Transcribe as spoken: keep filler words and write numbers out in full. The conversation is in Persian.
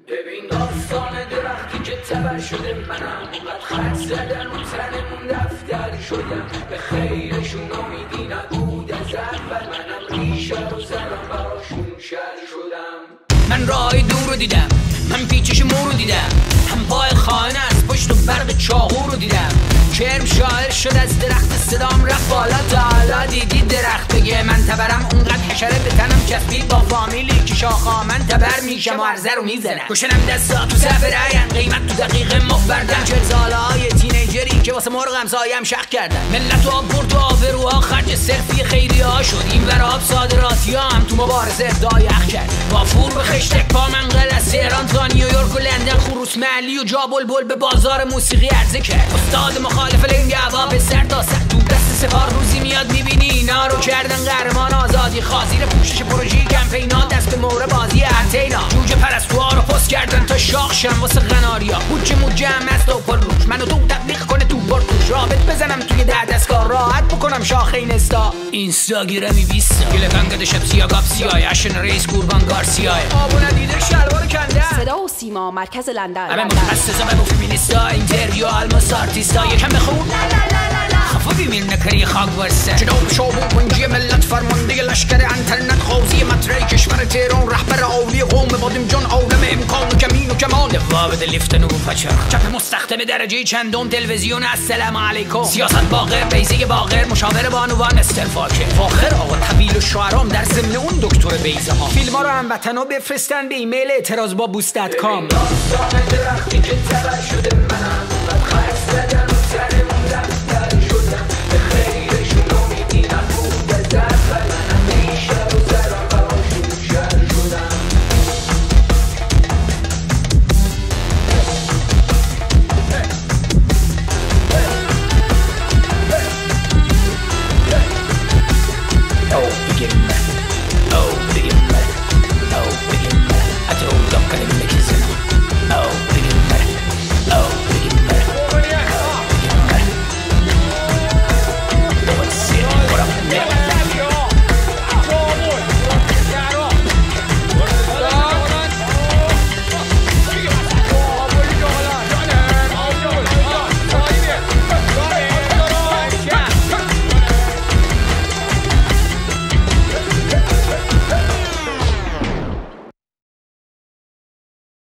ببین داستان درختی که تبر شده منم، اونقدر خط زدن و تنمون دفتر شدم، به خیرشون امیدی نبود از اول، منم ریشه رو زدم براشون شر شدم. من راه دور رو دیدم، من پیچش مو رو دیدم، هم پای خانه از پشت و برق چاقو رو دیدم. کرم شاعر شد از درخت صدام رفت بالا، تا حالا دیدی درخت بگه من تبرم؟ اونقدر حشره به تنم چسبید با فامیلی که شاخا من تبر میشم و عرضه رو میزنم. کشنم دستا تو صف رأین، قیمت تو دقیقه مخ بردم. چهل ساله های تینیجری که واسه مرغ همسایم شخ کردن. ملت و آب برد و آبروها خرج سلفی خیری ها شد. این براب صادراتی ها هم تو مبارزه ابداع یخ کرد. وافور به خشتک پا منقل از تهران تا نیویورک و لندن، خروس محلی و جا بلبل به بازار موسیقی عرضه کرد. استاد مخالف لنگ هوا به سر تا سر تو دست سپار روزی میاد میبینی اینا رو کردن قهرمان آزادی خواه. زیر پوشش پروژه کمپینا دست به مهره بازی اتینا. جوجه پرستوها رو پست کردن تا شاخ شم واسه قناریا. بودجه موجه هم است و پر روش منو تو تطبیق کنه تو برکوش. رابط بزنم توی ده دستگاه راحت بکنم شاخ اینستا. اینستاگرامی بیستا گلفنگد شب سیا گاب سیای اشن رئیس قربان گارسیای. آبو ندیده شلوار کنده. صدا و سیما مرکز لندن. همه متخصصا و فیمینیستا اینترویو آلماس آرتیستا. یکم بخون خفا بیمیر نکری خاک ورسه. جنوب شعبون پنجی ملت فرمانده لشکر انترنت خوزی مطرح کشور تهران. رهبر اولی قوم بادم جان عالم امکان و کمین و کمان. وابد لیفت نور پچر چپ مستخدم درجه چندم تلویزیون السلام علیکم. سیاست باقر بیزه باقر مشاور بانوان استرفاکه. فاخر آقا طویل و شعرام در ضمن اون دکتر بیزه ها. فیلم ها رو هموطنا بفرستن به ایمیل اعتراض با بوست دات کام. داستان درختی که تبر شده منم، بعد خرج زدم